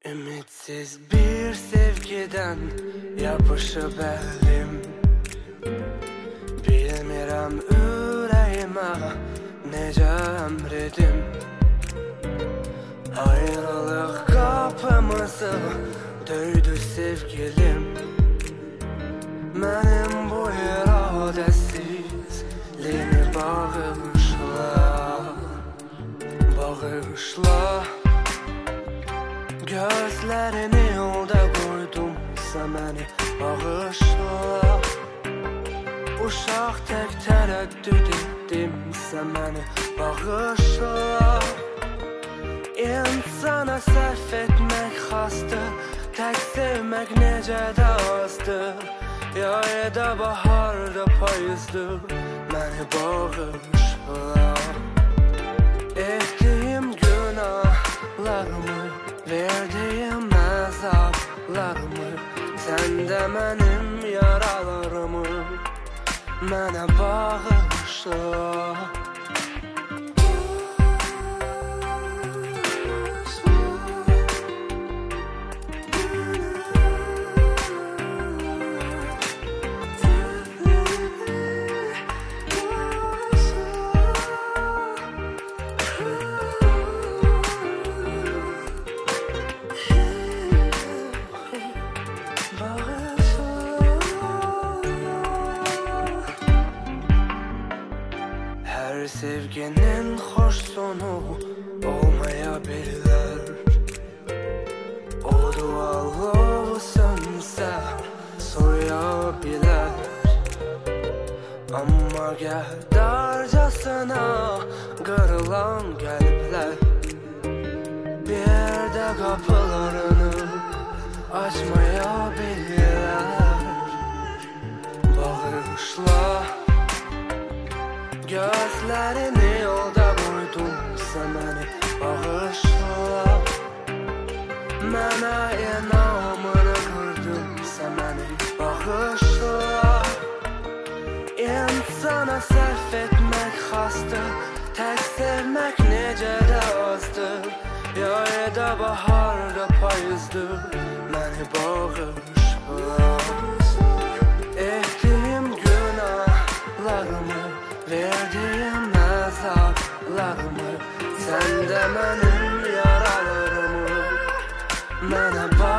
Ümitsiz bir sevgiden yapışıp elim, bilmirəm ürəyimə necə əmredim. Ayrılıq qapımızı döydü sevgilim. Mənim bu iradəsizliyimi bağışla, bağışla. Gözlərini yolda qoydumsa məni bağışla. Uşaq tək tərəddüd etdimsə məni bağışla. İnsana səhv etmək xastır, tək sevmək necə də azdır. Yayda baharda payızdır, məni bağışla. Etdiyim günahlarımı, verdiyim əzablarımı, sən də mənim yaralarımı mənə bağışla. Her sevginin hoş sonu olmayabilir. O dualı olsunsa soyabilir. Ama gerdarcasına kırılan kalpler bir de kapılarını açmayabilirler. Bağışla. Gözlərini yolda qoydumsa məni bağışla. Mənə inamını qırdımsa məni bağışla. İnsana səhv etmək xastır, tək sevmək necə də azdır. Yayda baharda payızdır, məni bağışla. Etdiyim günahlarımı, verdiyim əzablarımı, sən də mənim yaralarımı mənə bağışla.